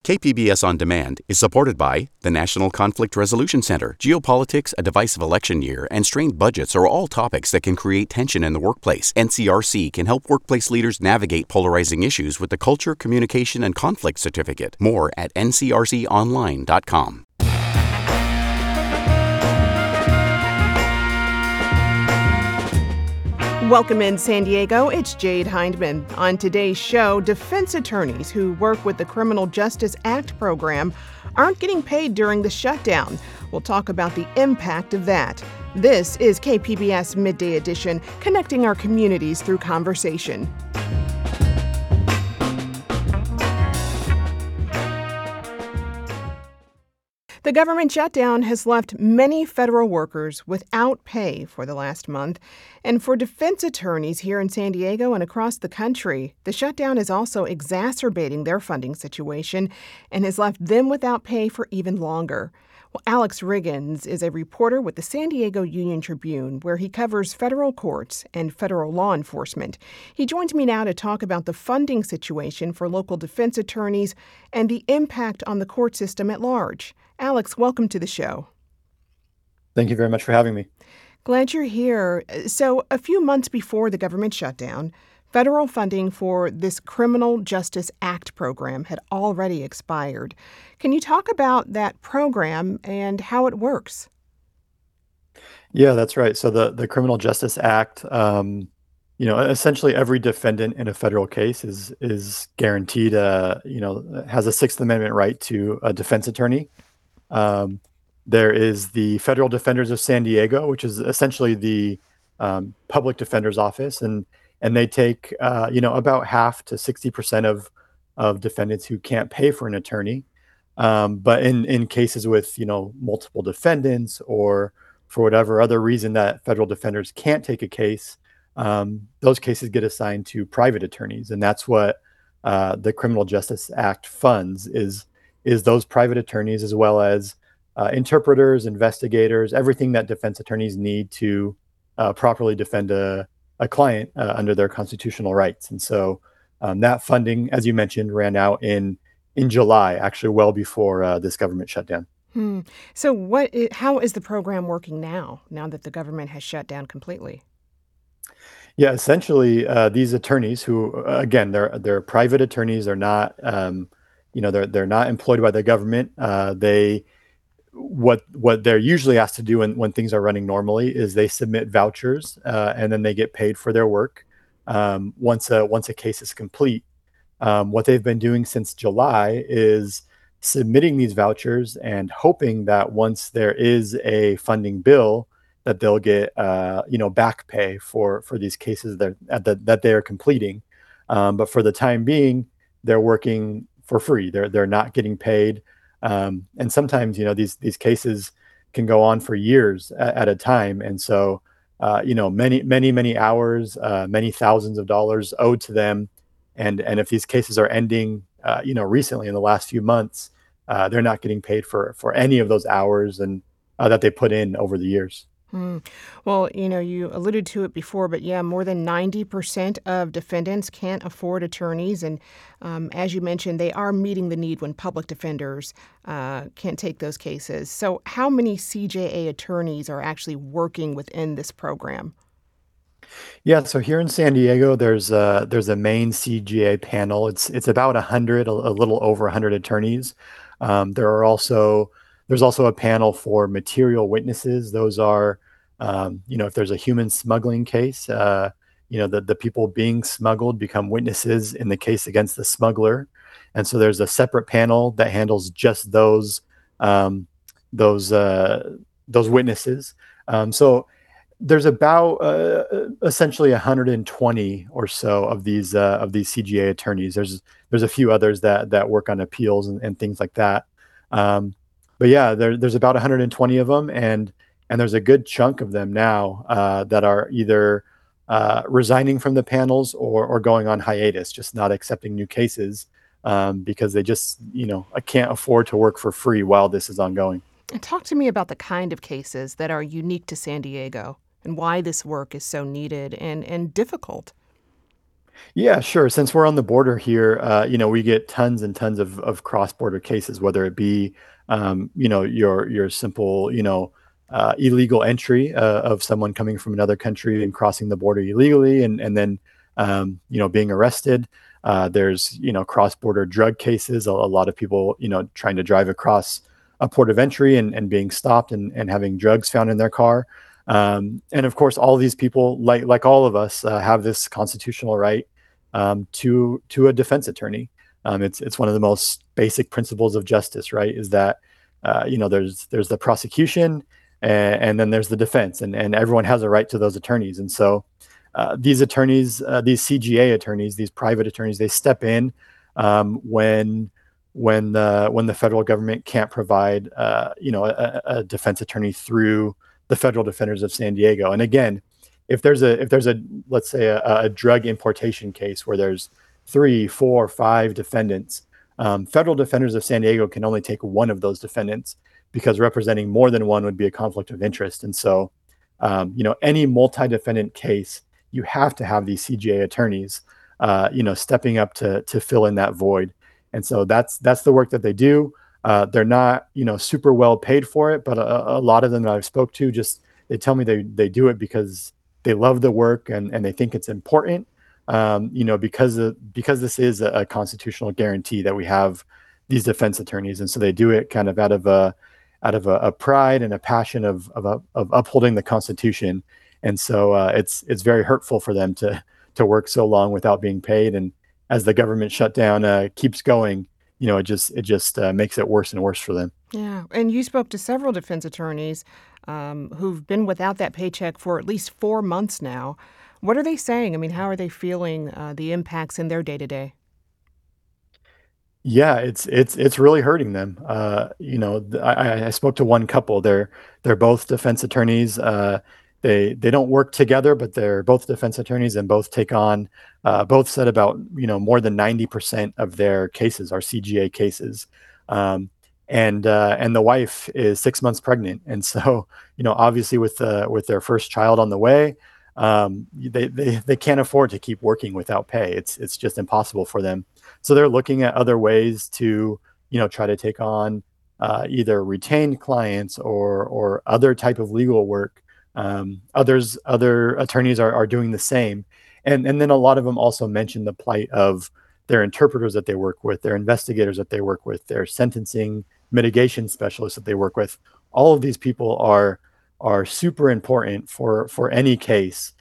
KPBS On Demand is supported by the National Conflict Resolution Center. Geopolitics, a divisive election year, and strained budgets are all topics that can create tension in the workplace. NCRC can help workplace leaders navigate polarizing issues with the Culture, Communication, and Conflict Certificate. More at ncrconline.com. Welcome in San Diego, it's Jade Hindman. On today's show, defense attorneys who work with the Criminal Justice Act program aren't getting paid during the shutdown. We'll talk about the impact of that. This is KPBS Midday Edition, connecting our communities through conversation. The government shutdown has left many federal workers without pay for the last month. And for defense attorneys here in San Diego and across the country, the shutdown is also exacerbating their funding situation and has left them without pay for even longer. Well, Alex Riggins is a reporter with the San Diego Union Tribune, where he covers federal courts and federal law enforcement. He joins me now to talk about the funding situation for local defense attorneys and the impact on the court system at large. Alex, welcome to the show. Thank you very much for having me. Glad you're here. So, a few months before the government shutdown, federal funding for this Criminal Justice Act program had already expired. Can you talk about that program and how it works? Yeah, that's right. So the Criminal Justice Act, essentially every defendant in a federal case is guaranteed, has a Sixth Amendment right to a defense attorney. There is the Federal Defenders of San Diego, which is essentially the public defender's office, and they take about half to 60% of defendants who can't pay for an attorney. But in cases with multiple defendants, or for whatever other reason that federal defenders can't take a case, those cases get assigned to private attorneys, and that's what the Criminal Justice Act funds is those private attorneys, as well as interpreters, investigators, everything that defense attorneys need to properly defend a client under their constitutional rights. And so that funding, as you mentioned, ran out in July, actually well before this government shutdown. So how is the program working now that the government has shut down completely? Yeah, essentially, these attorneys who, again, they're private attorneys. They're not, they're not employed by the government. What they're usually asked to do when things are running normally is they submit vouchers, and then they get paid for their work once a case is complete. What they've been doing since July is submitting these vouchers and hoping that once there is a funding bill, that they'll get back pay for these cases that they are completing. But for the time being, they're working for free. They're not getting paid. And sometimes, these cases can go on for years at a time. And so, many hours, many thousands of dollars owed to them. And if these cases are ending, recently in the last few months, they're not getting paid for any of those hours and that they put in over the years. Well, you alluded to it before, but yeah, more than 90% of defendants can't afford attorneys. And as you mentioned, they are meeting the need when public defenders can't take those cases. So how many CJA attorneys are actually working within this program? Yeah, so here in San Diego, there's a main CGA panel. It's about 100, a little over 100 attorneys. There's also a panel for material witnesses. Those are, if there's a human smuggling case, the people being smuggled become witnesses in the case against the smuggler. And so there's a separate panel that handles just those witnesses. So there's about essentially 120 or so of these CGA attorneys. There's a few others that work on appeals and things like that. But yeah, there's about 120 of them, and there's a good chunk of them now that are either resigning from the panels or going on hiatus, just not accepting new cases because they just, can't afford to work for free while this is ongoing. And talk to me about the kind of cases that are unique to San Diego and why this work is so needed and difficult. Yeah, sure. Since we're on the border here, we get tons and tons of cross-border cases, whether it be, your simple, illegal entry of someone coming from another country and crossing the border illegally, and then, being arrested. There's, cross-border drug cases. A lot of people, trying to drive across a port of entry and being stopped and having drugs found in their car. And of course, all these people, like all of us, have this constitutional right to a defense attorney. It's one of the most basic principles of justice, right? Is that there's the prosecution and then there's the defense, and everyone has a right to those attorneys. And so these attorneys, these CGA attorneys, these private attorneys, they step in when the federal government can't provide a defense attorney through the Federal Defenders of San Diego. And again, if there's a let's say a drug importation case where there's three, four, five defendants, Federal Defenders of San Diego can only take one of those defendants because representing more than one would be a conflict of interest. And so, any multi-defendant case, you have to have these CGA attorneys, stepping up to fill in that void. And so that's the work that they do. They're not, super well paid for it, but a lot of them that I've spoke to just they tell me they do it because they love the work and they think it's important. Because this is a constitutional guarantee that we have these defense attorneys, and so they do it kind of out of a pride and a passion of upholding the Constitution. And so it's very hurtful for them to work so long without being paid. And as the government shutdown keeps going, it just makes it worse and worse for them. Yeah. And you spoke to several defense attorneys who've been without that paycheck for at least 4 months now. What are they saying? I mean, how are they feeling the impacts in their day to day? Yeah, it's really hurting them. I spoke to one couple. They're both defense attorneys. They don't work together, but they're both defense attorneys and both take on. Both said about more than 90% of their cases are CGA cases, and the wife is 6 months pregnant, and so obviously with their first child on the way, they can't afford to keep working without pay. It's just impossible for them. So they're looking at other ways to, try to take on either retained clients or other type of legal work. Other attorneys are doing the same, and then a lot of them also mention the plight of their interpreters that they work with, their investigators that they work with, their sentencing mitigation specialists that they work with. All of these people are super important for any case,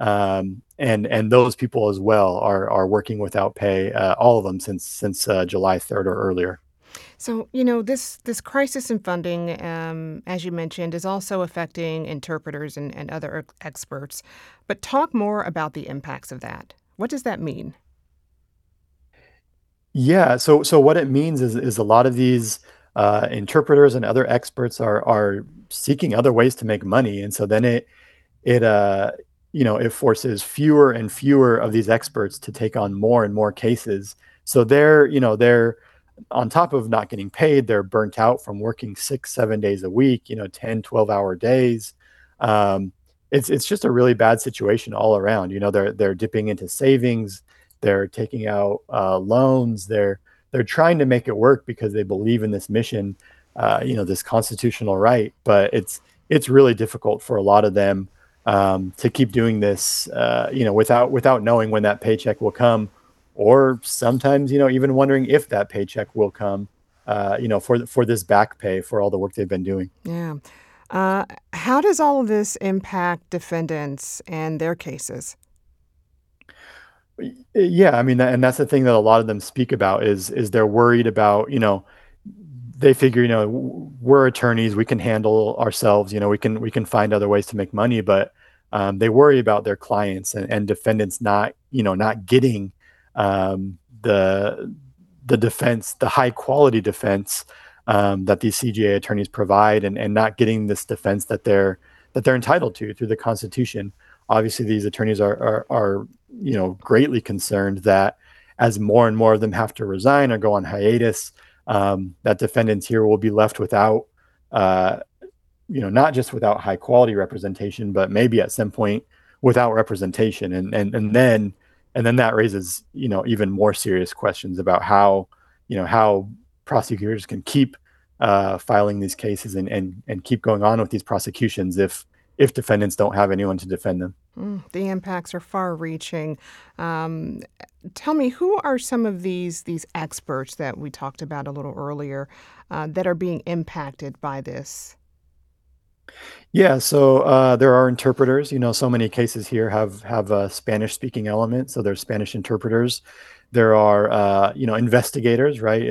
and those people as well are working without pay, all of them since July 3rd or earlier. So, this crisis in funding, as you mentioned, is also affecting interpreters and other experts. But talk more about the impacts of that. What does that mean? Yeah, so what it means is a lot of these interpreters and other experts are seeking other ways to make money, and so then it forces fewer and fewer of these experts to take on more and more cases. So they're on top of not getting paid, they're burnt out from working 6, 7 days a week, 10, 12-hour days. It's just a really bad situation all around. They're dipping into savings, they're taking out loans, they're trying to make it work because they believe in this mission, this constitutional right. But it's really difficult for a lot of them to keep doing this, without knowing when that paycheck will come, or sometimes, even wondering if that paycheck will come, for this back pay for all the work they've been doing. Yeah. How does all of this impact defendants and their cases? Yeah, I mean, and that's the thing that a lot of them speak about is they're worried about, they figure, we're attorneys, we can handle ourselves, we can find other ways to make money, but they worry about their clients and defendants not getting the defense, the high quality defense that these CGA attorneys provide, and not getting this defense that they're entitled to through the Constitution. Obviously, these attorneys are greatly concerned that as more and more of them have to resign or go on hiatus, that defendants here will be left without, not just without high quality representation, but maybe at some point without representation. And then And then that raises, even more serious questions about how prosecutors can keep filing these cases and keep going on with these prosecutions if defendants don't have anyone to defend them. The impacts are far-reaching. Tell me, who are some of these experts that we talked about a little earlier that are being impacted by this? Yeah, so there are interpreters. So many cases here have a Spanish-speaking element, so there's Spanish interpreters. There are, investigators, right?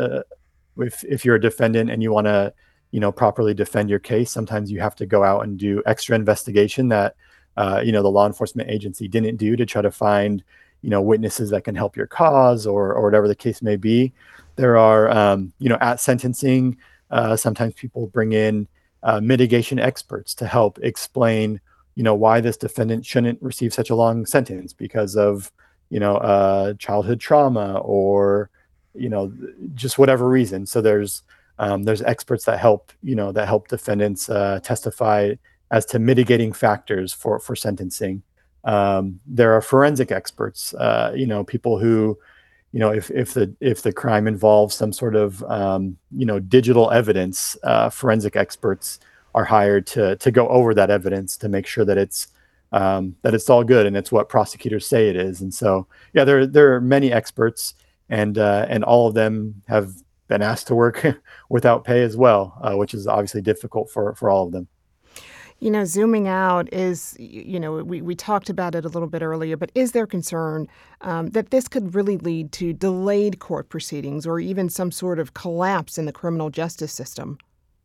If you're a defendant and you want to, properly defend your case, sometimes you have to go out and do extra investigation that, the law enforcement agency didn't do to try to find, witnesses that can help your cause or whatever the case may be. There are, at sentencing, sometimes people bring in mitigation experts to help explain, why this defendant shouldn't receive such a long sentence because of, childhood trauma or, just whatever reason. So there's experts that help defendants testify as to mitigating factors for sentencing. There are forensic experts, people who, if the crime involves some sort of digital evidence, forensic experts are hired to go over that evidence to make sure that it's all good and it's what prosecutors say it is. And so, yeah, there are many experts, and all of them have been asked to work without pay as well, which is obviously difficult for all of them. Zooming out is, we talked about it a little bit earlier, but is there concern that this could really lead to delayed court proceedings or even some sort of collapse in the criminal justice system?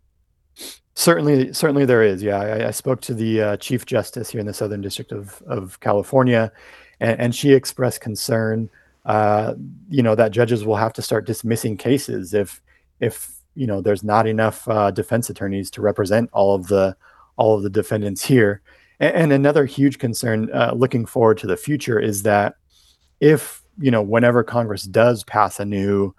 Certainly there is. Yeah, I spoke to the Chief Justice here in the Southern District of California, and she expressed concern, that judges will have to start dismissing cases if there's not enough defense attorneys to represent all of the defendants here. And another huge concern looking forward to the future is that if, whenever Congress does pass a new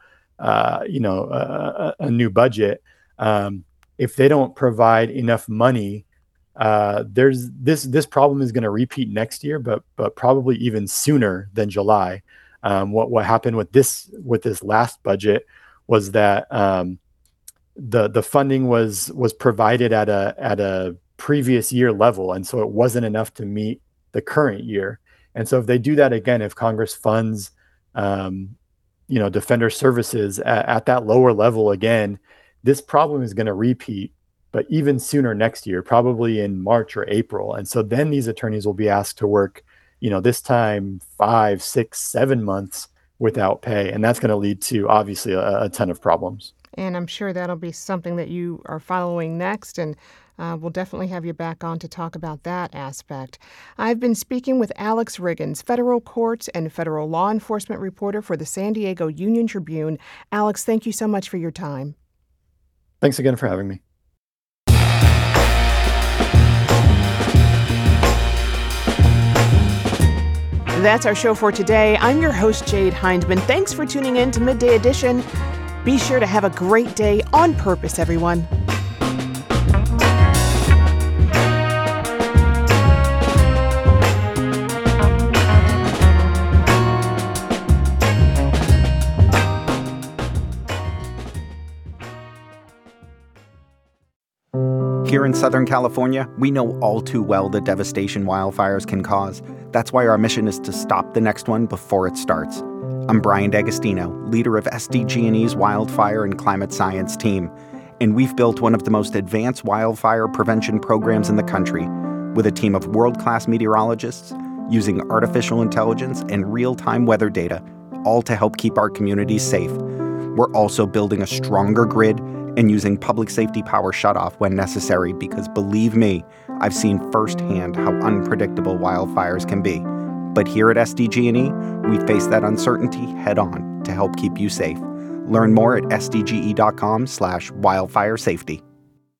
budget, if they don't provide enough money, there's this problem is going to repeat next year, but probably even sooner than July. What happened with this last budget was that the funding was provided at a previous year level, and so it wasn't enough to meet the current year. And so if they do that again, if Congress funds defender services at that lower level again, this problem is going to repeat, but even sooner next year, probably in March or April. And so then these attorneys will be asked to work, this time 5, 6, 7 months without pay, and that's going to lead to obviously a ton of problems. And I'm sure that'll be something that you are following next, and we'll definitely have you back on to talk about that aspect. I've been speaking with Alex Riggins, federal courts and federal law enforcement reporter for the San Diego Union Tribune. Alex, thank you so much for your time. Thanks again for having me. That's our show for today. I'm your host, Jade Hindman. Thanks for tuning in to Midday Edition. Be sure to have a great day on purpose, everyone. Here in Southern California, we know all too well the devastation wildfires can cause. That's why our mission is to stop the next one before it starts. I'm Brian D'Agostino, leader of SDG&E's Wildfire and Climate Science team, and we've built one of the most advanced wildfire prevention programs in the country, with a team of world-class meteorologists using artificial intelligence and real-time weather data, all to help keep our communities safe. We're also building a stronger grid and using public safety power shutoff when necessary because, believe me, I've seen firsthand how unpredictable wildfires can be. But here at SDG&E, we face that uncertainty head-on to help keep you safe. Learn more at sdge.com/wildfire safety.